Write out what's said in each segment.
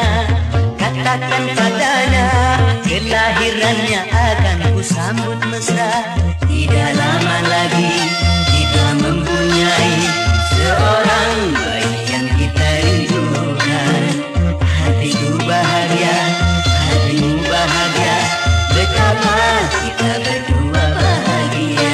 Katakan padanya, kelahirannya akan ku sambut mesra. Tidak lama lagi kita mempunyai seorang bayi yang kita rindukan. Hatiku bahagia, hatimu bahagia, betapa kita berdua bahagia.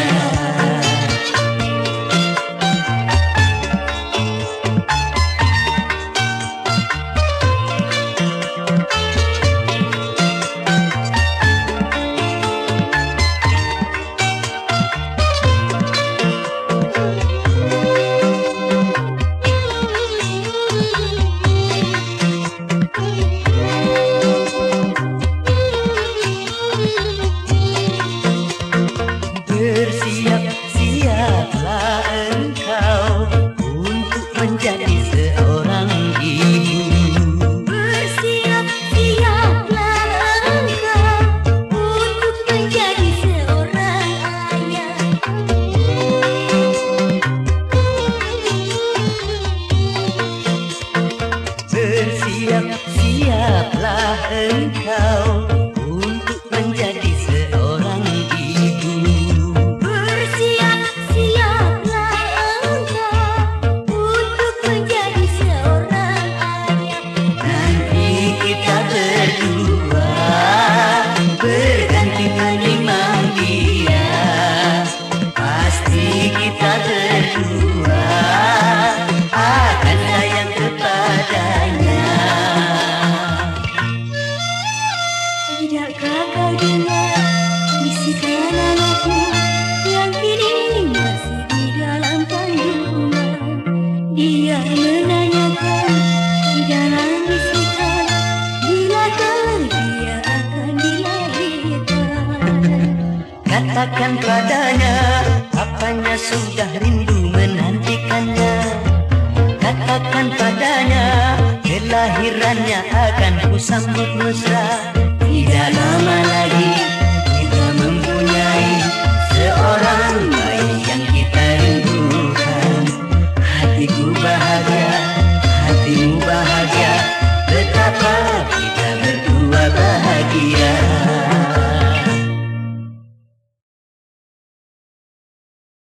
Bersiap-siaplah engkau untuk menjadi seorang ibu. Bersiap-siaplah engkau untuk menjadi seorang ayah. Bersiap-siaplah engkau untuk menjadi seorang ibu. Bersiap-siaplah engkau untuk menjadi seorang ayah. Nanti kita berdua berganti menimang dia. Pasti kita berdua akan sayang kepadanya. Tidakkah kau dengar bisikan anakku yang kini masih di dalam kandungan? Dia menanyakan di dalam bisikan, bilakah dia akan dilahirkan? Katakan padanya, apanya sudah rindu menantikannya. Katakan padanya, kelahirannya akan ku sambut mesra.